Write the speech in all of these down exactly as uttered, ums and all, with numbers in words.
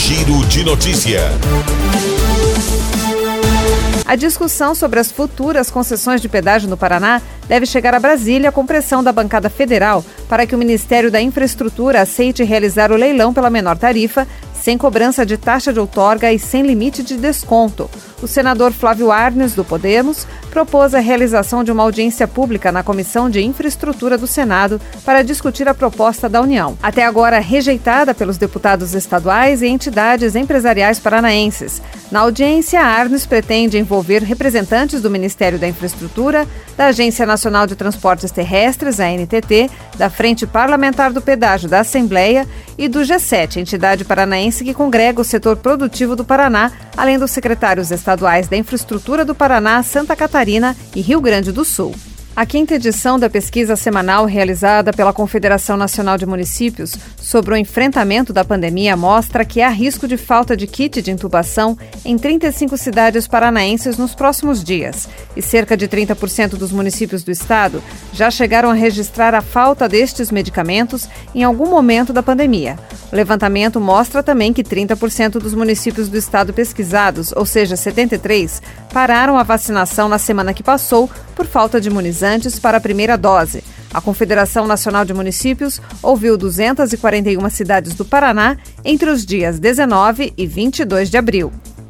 Giro de Notícia. A discussão sobre as futuras concessões de pedágio no Paraná deve chegar a Brasília com pressão da bancada federal para que o Ministério da Infraestrutura aceite realizar o leilão pela menor tarifa, sem cobrança de taxa de outorga e sem limite de desconto. O senador Flávio Arnes, do Podemos, propôs a realização de uma audiência pública na Comissão de Infraestrutura do Senado para discutir a proposta da União, até agora rejeitada pelos deputados estaduais e entidades empresariais paranaenses. Na audiência, Arnes pretende envolver representantes do Ministério da Infraestrutura, da Agência Nacional de Transportes Terrestres, a N T T, da Frente Parlamentar do Pedágio da Assembleia e do G sete, entidade paranaense que congrega o setor produtivo do Paraná, além dos secretários estaduais da Infraestrutura do Paraná, Santa Catarina e Rio Grande do Sul. A quinta edição da pesquisa semanal realizada pela Confederação Nacional de Municípios sobre o enfrentamento da pandemia mostra que há risco de falta de kit de intubação em trinta e cinco cidades paranaenses nos próximos dias. E cerca de trinta por cento dos municípios do estado já chegaram a registrar a falta destes medicamentos em algum momento da pandemia. O levantamento mostra também que trinta por cento dos municípios do estado pesquisados, ou seja, setenta e três, pararam a vacinação na semana que passou por falta de imunizantes para a primeira dose. A Confederação Nacional de Municípios ouviu duzentas e quarenta e uma cidades do Paraná entre os dias dezenove e vinte e dois de abril.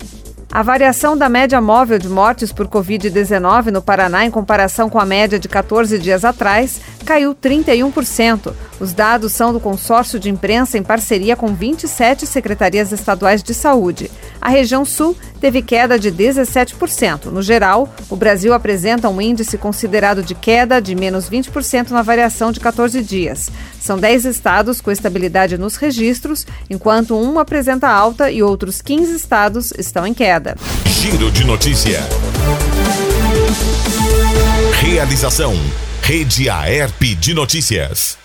A variação da média móvel de mortes por covid dezenove no Paraná em comparação com a média de quatorze dias atrás caiu trinta e um por cento. Os dados são do consórcio de imprensa em parceria com vinte e sete secretarias estaduais de saúde. A região sul teve queda de dezessete por cento. No geral, o Brasil apresenta um índice considerado de queda de menos vinte por cento na variação de quatorze dias. São dez estados com estabilidade nos registros, enquanto um apresenta alta e outros quinze estados estão em queda. Giro de Notícia. Realização: Rede Aerp de Notícias.